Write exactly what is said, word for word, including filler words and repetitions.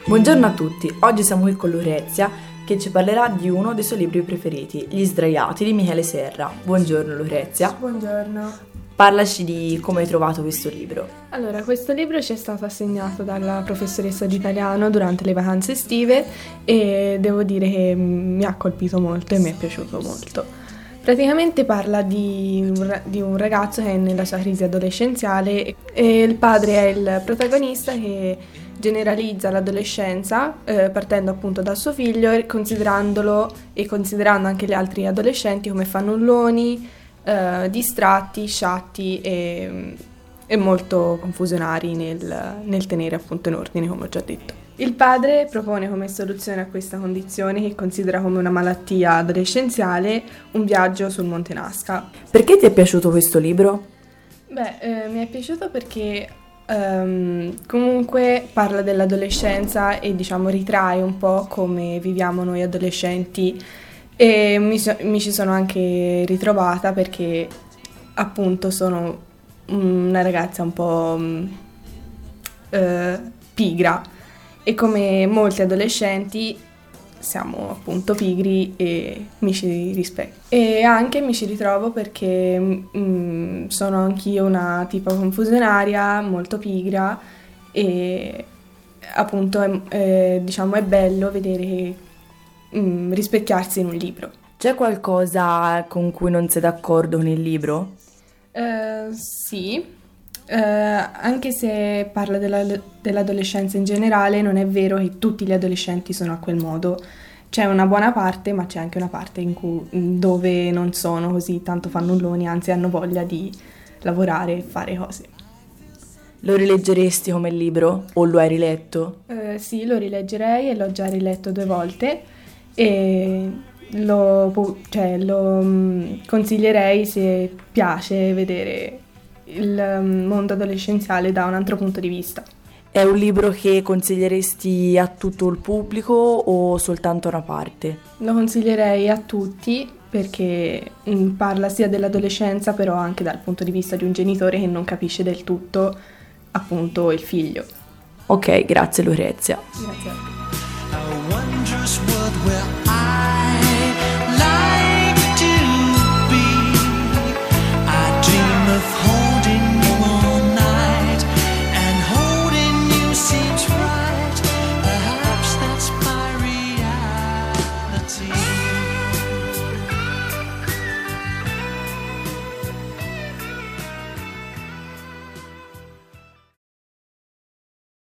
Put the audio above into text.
Buongiorno a tutti, oggi siamo qui con Lucrezia che ci parlerà di uno dei suoi libri preferiti, Gli Sdraiati di Michele Serra. Buongiorno Lucrezia. Buongiorno. Parlaci di come hai trovato questo libro. Allora, questo libro ci è stato assegnato dalla professoressa di italiano durante le vacanze estive e devo dire che mi ha colpito molto e mi è piaciuto molto. Praticamente parla di un, di un ragazzo che è nella sua crisi adolescenziale e il padre è il protagonista che generalizza l'adolescenza eh, partendo appunto dal suo figlio e considerandolo e considerando anche gli altri adolescenti come fannulloni, eh, distratti, sciatti e, e molto confusionari nel, nel tenere appunto in ordine, come ho già detto. Il padre propone come soluzione a questa condizione, che considera come una malattia adolescenziale, un viaggio sul Monte Nazca. Perché ti è piaciuto questo libro? Beh, eh, mi è piaciuto perché um, comunque parla dell'adolescenza e diciamo ritrae un po' come viviamo noi adolescenti e mi, so- mi ci sono anche ritrovata perché appunto sono una ragazza un po' um, uh, pigra. E come molti adolescenti siamo appunto pigri e mi ci rispecchio. E anche mi ci ritrovo perché mh, sono anch'io una tipa confusionaria, molto pigra e appunto è, è, diciamo è bello vedere mh, rispecchiarsi in un libro. C'è qualcosa con cui non sei d'accordo con il libro? Uh, sì. Uh, anche se parla della, dell'adolescenza in generale, non è vero che tutti gli adolescenti sono a quel modo. C'è una buona parte, ma c'è anche una parte in cui, dove non sono così tanto fannulloni, anzi hanno voglia di lavorare e fare cose. Lo rileggeresti come libro o lo hai riletto? Uh, sì, lo rileggerei e l'ho già riletto due volte e lo, cioè, lo um, consiglierei se piace vedere il mondo adolescenziale da un altro punto di vista. È un libro che consiglieresti a tutto il pubblico o soltanto a una parte? Lo consiglierei a tutti perché parla sia dell'adolescenza però anche dal punto di vista di un genitore che non capisce del tutto appunto il figlio. Ok, grazie Lucrezia. Grazie a te.